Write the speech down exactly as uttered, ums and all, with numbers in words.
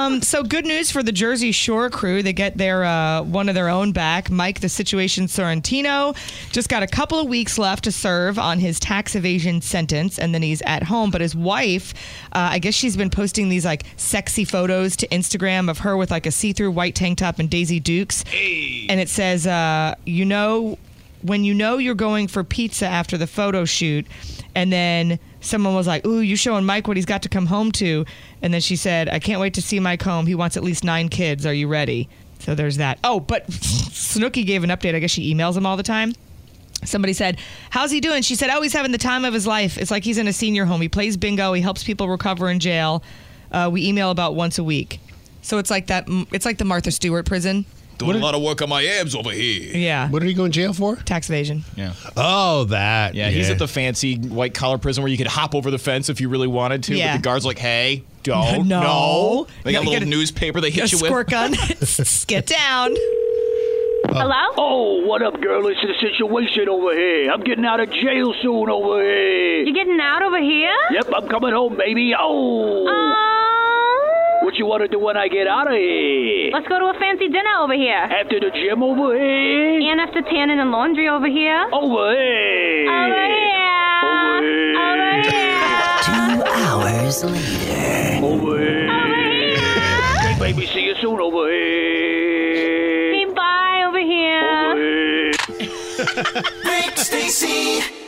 Um, so good news for the Jersey Shore crew. They get their uh, one of their own back. Mike, the Situation Sorrentino, just got a couple of weeks left to serve on his tax evasion sentence, and then he's at home. But his wife, uh, I guess she's been posting these like sexy photos to Instagram of her with like a see-through white tank top and Daisy Dukes. Hey. And it says, uh, you know, when you know you're going for pizza after the photo shoot, and then someone was like, ooh, you showing Mike what he's got to come home to. And then she said, I can't wait to see Mike home. He wants at least nine kids. Are you ready? So there's that. Oh, but Snooki gave an update. I guess she emails him all the time. Somebody said, how's he doing? She said, oh, he's having the time of his life. It's like he's in a senior home. He plays bingo. He helps people recover in jail. Uh, we email about once a week. So it's like that. It's like the Martha Stewart prison. Doing a lot of work on my abs over here. Yeah. What did he go in jail for? Tax evasion. Yeah. Oh, that. Yeah, he's at the fancy white collar prison where you could hop over the fence if you really wanted to. Yeah. But the guard's like, hey, don't. No. No. They got a You little gotta- newspaper they hit A you with. squirt gun. Get down. Hello? Oh, what up, girl? It's the Situation over here. I'm getting out of jail soon over here. You getting out over here? Yep, I'm coming home, baby. Oh. Um, What you want to do when I get out of here? let's go to a fancy dinner over here. After the gym over here? And after tanning and laundry over here. Over here. Over here. Over here. Over here. Two hours later. Over here. Over here. Hey, baby, see you soon over here. Hey, bye over here. Over here. Rick Stacy.